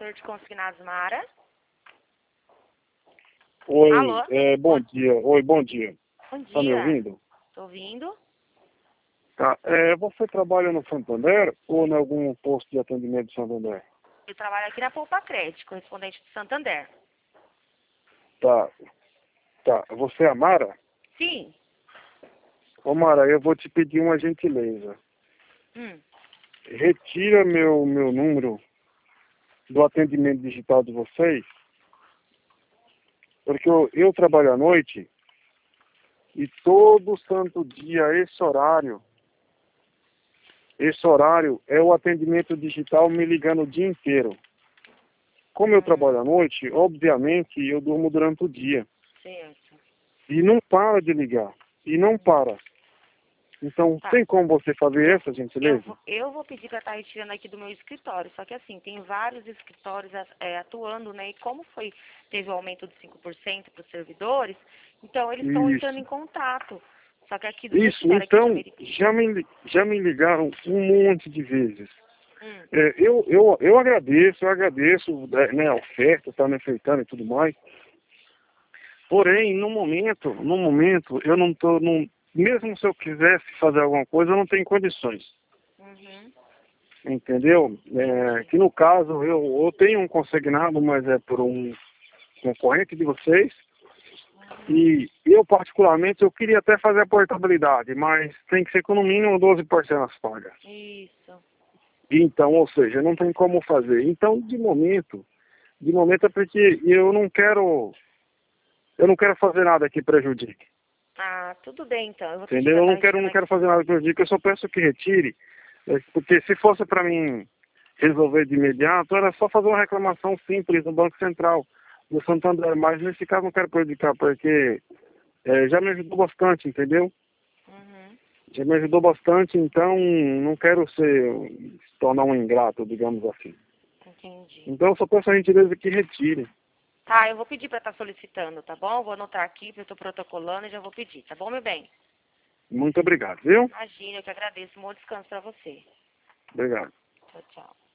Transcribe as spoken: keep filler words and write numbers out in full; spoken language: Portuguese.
corretor de consignados Mara. Oi, Alô? é, bom dia. Oi, bom dia. Bom dia. Tá me ouvindo? Tô ouvindo. Tá. É, você trabalha no Santander ou em algum posto de atendimento do Santander? Eu trabalho aqui na Poupa Crédito, correspondente do Santander. Tá. Tá. Você é a Mara? Sim. Ô Mara, eu vou te pedir uma gentileza. Hum. Retira meu, meu número do atendimento digital de vocês, porque eu, eu trabalho à noite e todo santo dia, esse horário, esse horário é o atendimento digital me ligando o dia inteiro. Como eu trabalho à noite, obviamente eu durmo durante o dia. Certo. E não para de ligar. E não para. Então, Tá. tem como você fazer essa Eu gentileza? vou, eu vou pedir para estar retirando aqui do meu escritório. Só que assim, tem vários escritórios é, atuando, né? E como foi, teve o aumento de cinco por cento para os servidores, então eles estão entrando Isso. em contato. Só que aqui do meu Isso. escritório, aqui de Então, Americana. já me, li- já me ligaram um monte de vezes. Hum. É, eu, eu, eu agradeço, eu agradeço né, a oferta, tá me enfeitando e tudo mais. Porém, no momento, no momento, eu não tô, não, mesmo se eu quisesse fazer alguma coisa, eu não tenho condições. Uhum. Entendeu? É, que no caso, eu, eu tenho um consignado, mas é por um concorrente de vocês. E eu, particularmente, eu queria até fazer a portabilidade, mas tem que ser com no mínimo doze parcelas pagas. Isso. Então, ou seja, não tem como fazer. Então, de momento, de momento é porque eu não quero, eu não quero fazer nada que prejudique. Ah, tudo bem então. Eu vou pedir Entendeu? para Eu estar não quero, retirando não aqui. quero fazer nada que prejudique, eu só peço que retire, é, porque se fosse para mim resolver de imediato, era só fazer uma reclamação simples no Banco Central do Santander, mas nesse caso não quero prejudicar, porque é, já me ajudou bastante, entendeu? Uhum. Já me ajudou bastante, então não quero ser, se tornar um ingrato, digamos assim. Entendi. Então eu só peço a gentileza que retire. Tá, eu vou pedir para estar solicitando, tá bom? Vou anotar aqui, porque eu estou protocolando e já vou pedir, tá bom, meu bem? Muito obrigado, viu? Imagina, eu que agradeço. Um bom descanso para você. Obrigado. Tchau, tchau.